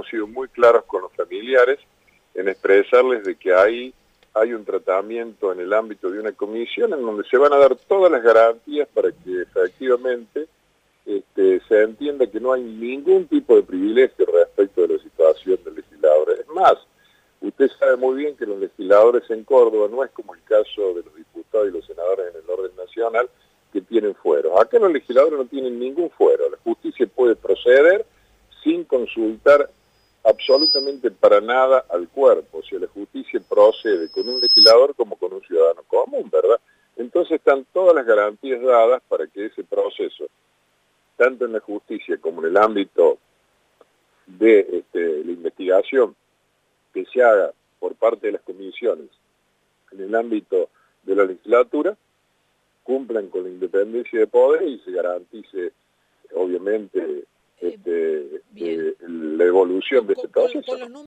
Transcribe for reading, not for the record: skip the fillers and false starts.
hemos sido muy claros con los familiares en expresarles de que hay un tratamiento en el ámbito de una comisión en donde se van a dar todas las garantías para que efectivamente se entienda que no hay ningún tipo de privilegio respecto de la situación del legislador. Es más, usted sabe muy bien que los legisladores en Córdoba no es como el caso de los diputados y los senadores en el orden nacional que tienen fueros. Acá los legisladores no tienen ningún fuero. La justicia puede proceder sin consultar absolutamente para nada al cuerpo. O sea, la justicia procede con un legislador como con un ciudadano común, ¿verdad? Entonces están todas las garantías dadas para que ese proceso, tanto en la justicia como en el ámbito de la investigación que se haga por parte de las comisiones en el ámbito de la legislatura, cumplan con la independencia de poder y se garantice, obviamente, la evolución de este proceso.